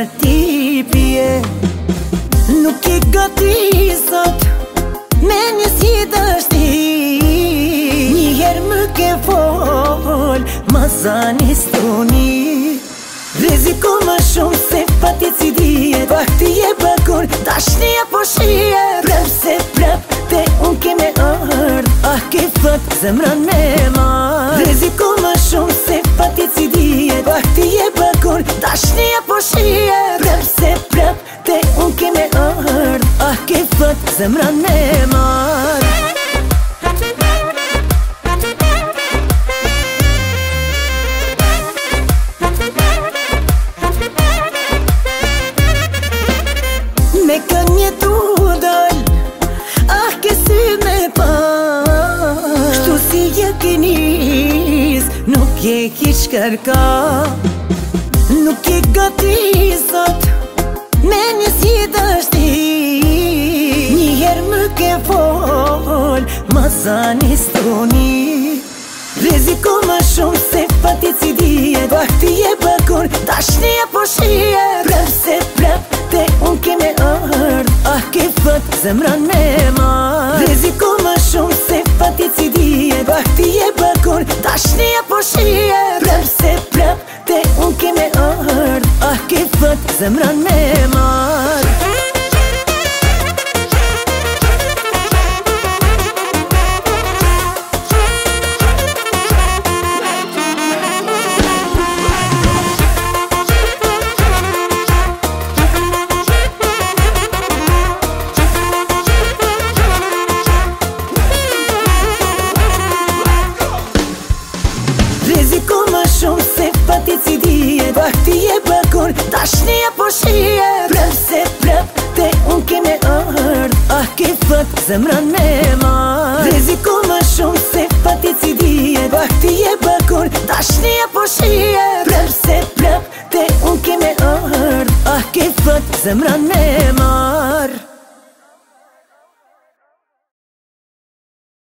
ti pje. Nuk i gati sot me një si dështi. Njëherë më ke fol ma zani stoni. Riziko më shumë se pati si dijet. Vakti je bëkur, tashnija po shije. Prap se prap te unë keme ardh. Ah ke fat zemrën me marr. Riziko më shumë se pati si dijet. Vakti je bëkur, tashnija po shije. Prap se prap te unë keme ardh. Ah ke fat zemrën me marr. Me kënje tu dal, ah ke sy me pa. Shtu si je kinis, nuk je hiq kërka. Nuk je gati sot me një si dështi. Njëherë më ke fol ma zani stoni. Riziko më shumë se pati si dijet. Vakti je bëkur, tashnija po shije. Prap se prap te unë keme ardh. Ah ke fat zemrën me marr. Riziko më shumë se pati si dijet. Vakti je bëkur, tashnija po shije. Prap se prap te unë keme ardh. Ah ke fat zemrën me marr. Riziko më shumë se pati si dijet. Vakti je bëkur, tashnija po shije. Prap se prap te unë keme ardh. Ah ke fat zemrën me marr. Riziko më shumë se pati si dijet. Vakti je bëkur, tashnija po shije. Prap se prap te unë keme ardh. Ah ke fat zemrën me marr.